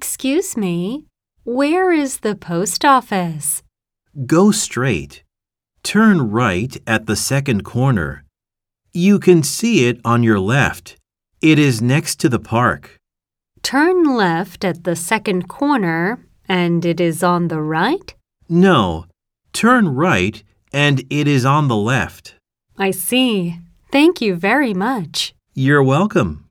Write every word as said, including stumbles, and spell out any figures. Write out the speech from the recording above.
Excuse me, where is the post office? Go straight. Turn right at the second corner. You can see it on your left. It is next to the park. Turn left at the second corner, and it is on the right? No, turn right and it is on the left. I see. Thank you very much. You're welcome.